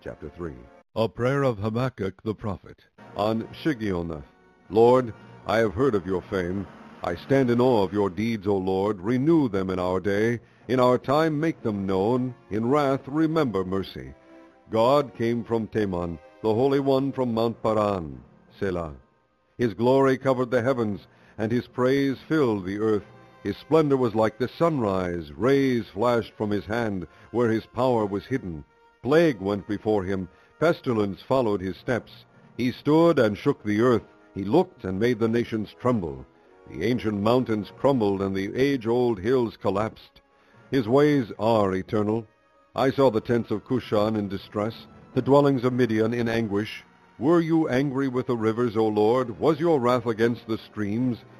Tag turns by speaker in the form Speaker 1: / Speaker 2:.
Speaker 1: Chapter 3.
Speaker 2: A prayer of Habakkuk the prophet.
Speaker 1: On Shigionoth. Lord, I have heard of your fame. I stand in awe of your deeds, O Lord. Renew them in our day. In our time make them known. In wrath remember mercy. God came from Teman, the Holy One from Mount Paran. Selah. His glory covered the heavens, and his praise filled the earth. His splendor was like the sunrise. Rays flashed from his hand where his power was hidden. Plague went before him. Pestilence followed his steps. He stood and shook the earth. He looked and made the nations tremble. The ancient mountains crumbled, and the age-old hills collapsed. His ways are eternal. I saw the tents of Cushan in distress, the dwellings of Midian in anguish. Were you angry with the rivers, O Lord? Was your wrath against the streams?